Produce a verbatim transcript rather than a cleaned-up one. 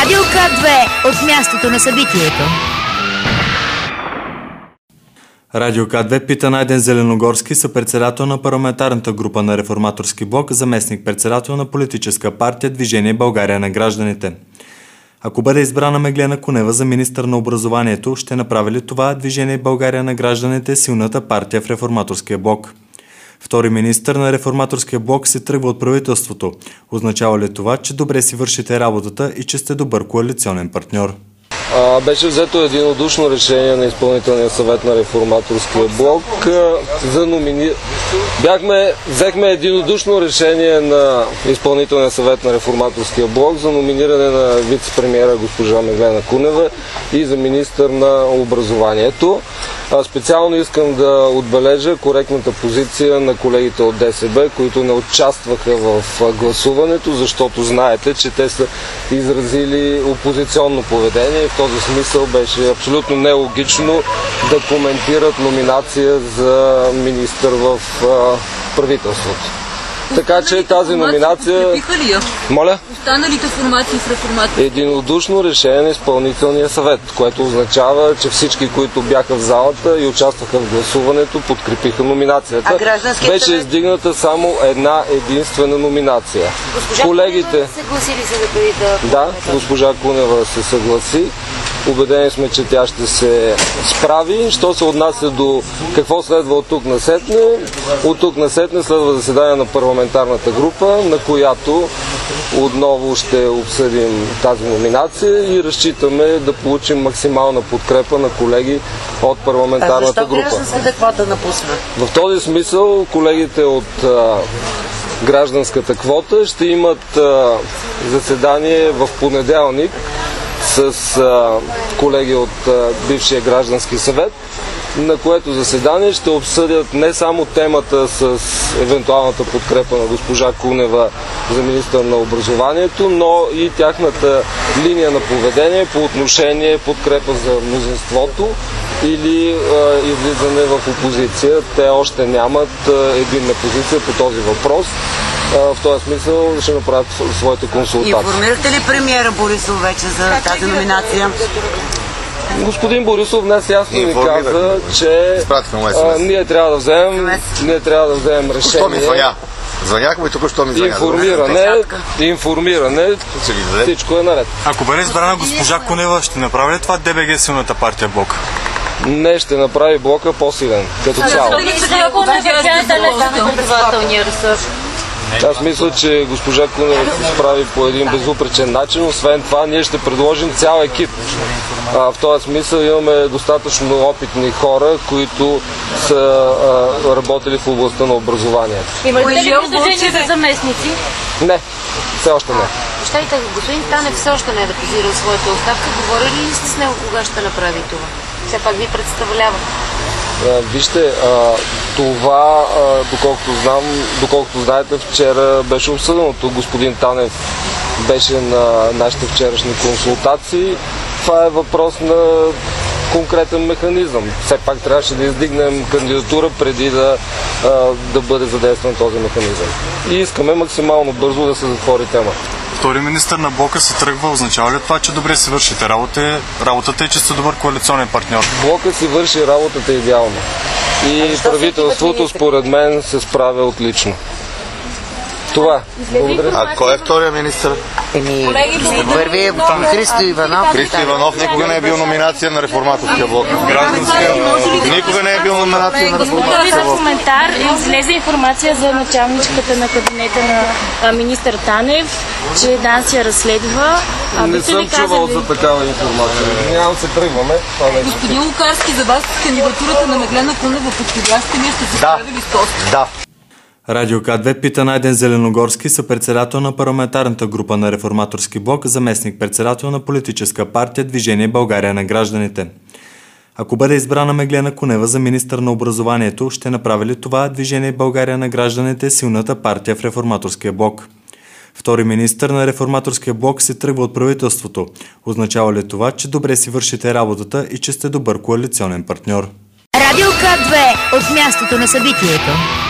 Радио К две от мястото на събитието. Радио К две пита Найден Зеленогорски, съпредседател на парламентарната група на Реформаторски блок, заместник-председател на политическа партия Движение България на гражданите. Ако бъде избрана Меглена Кунева за министър на образованието, ще направи ли това Движение България на гражданите силната партия в Реформаторския блок? Втори министър на Реформаторския блок се тръгва от правителството. Означава ли това, че добре си вършите работата и че сте добър коалиционен партньор? А, беше взето единодушно решение на изпълнителния съвет на Реформаторския блок за номини... Бяхме, взехме единодушно решение на изпълнителния съвет на Реформаторския блок за номиниране на вице-премиера госпожа Меглена Кунева и за министър на образованието. А, специално искам да отбележа коректната позиция на колегите от ДСБ, които не участваха в гласуването, защото знаете, че те са изразили опозиционно поведение и в този смисъл беше абсолютно нелогично да коментират номинация за министър в а, правителството. Така че тази номинация... Ли я? Моля? Останалите формации в реформата? Единодушно решение на изпълнителния съвет, което означава, че всички, които бяха в залата и участваха в гласуването, подкрепиха номинацията. А гражданският Беше съвет? издигната само една единствена номинация. Госпожа Колегите... Кунева се съгласили се да преди да... Да, госпожа Кунева се съгласи. Убедени сме, че тя ще се справи. Що се отнася до какво следва от тук насетне? От тук насетне следва заседание на парламентарната група, на която отново ще обсъдим тази номинация и разчитаме да получим максимална подкрепа на колеги от парламентарната група. А защо гражданската квота напусна? В този смисъл колегите от а, гражданската квота ще имат а, заседание в понеделник с а, колеги от а, бившия граждански съвет, на което заседание ще обсъдят не само темата с евентуалната подкрепа на госпожа Кунева за министър на образованието, но и тяхната линия на поведение по отношение подкрепа за мнозинството или а, излизане в опозиция. Те още нямат а, единна позиция по този въпрос. В този смисъл ще направят своите консултации. Информирате ли премиера Борисов вече за тази номинация? Господин Борисов днес ясно ни каза, че а, ние трябва да вземем, ние трябва да вземем решение. Що ми звъня? Звъняха ми тук, що ми звъня? Информиране, информиране, всичко е наред. Ако бъде избрана госпожа Кунева, ще направи ли това ДБГ силната партия блок? Не, ще направи блока по-силен, като цяло. Аз мисля, че госпожа Кунева се справи по един безупречен начин. Освен това, ние ще предложим цял екип. А, в този смисъл имаме достатъчно опитни хора, които са а, работили в областта на образованието. Имате ли предложение за заместници? Не, все още не. Щайте, господин Танев все още не е депозирал своята оставка. Говорили ли сте с него кога ще направи това? Все пак ви представлява. Вижте, това, доколкото знам, доколкото знаете, вчера беше обсъдено. Тук господин Танев беше на нашите вчерашни консултации. Това е въпрос на конкретен механизъм. Все пак трябваше да издигнем кандидатура преди да, да бъде задействан този механизъм. И искаме максимално бързо да се затвори тема. Втори министър на блока се тръгва, означава ли това, че добре си вършите работа, работата и че сте добър коалиционен партньор? Блока си върши работата идеално. И правителството според мен се справя отлично. Това. Благодаря. А кой е втория министър? Еми, първи е Христо Иванов. Христо Иванов никога не е бил номинация на Реформаторския блок. Никога не е бил номинация на Реформаторския блок. За коментар излезе информация за началничката на кабинета на министър Танев, че ДАНС я разследва. Не съм чувал за такава информация. Няма да се тръгваме. Господин Лукарски, за вас кандидатурата на Меглена Кунева подходяща, ние сте се справили с този. Да. Радио К две пита Найден Зеленогорски, съпредседател на парламентарната група на Реформаторски блок, заместник-председател на политическа партия Движение България на гражданите. Ако бъде избрана Меглена Кунева за министър на образованието, ще направи ли това Движение България на гражданите силната партия в Реформаторския блок? Втори министър на Реформаторския блок се тръгва от правителството. Означава ли това, че добре си вършите работата и че сте добър коалиционен партньор? Радио К две от мястото на събитието.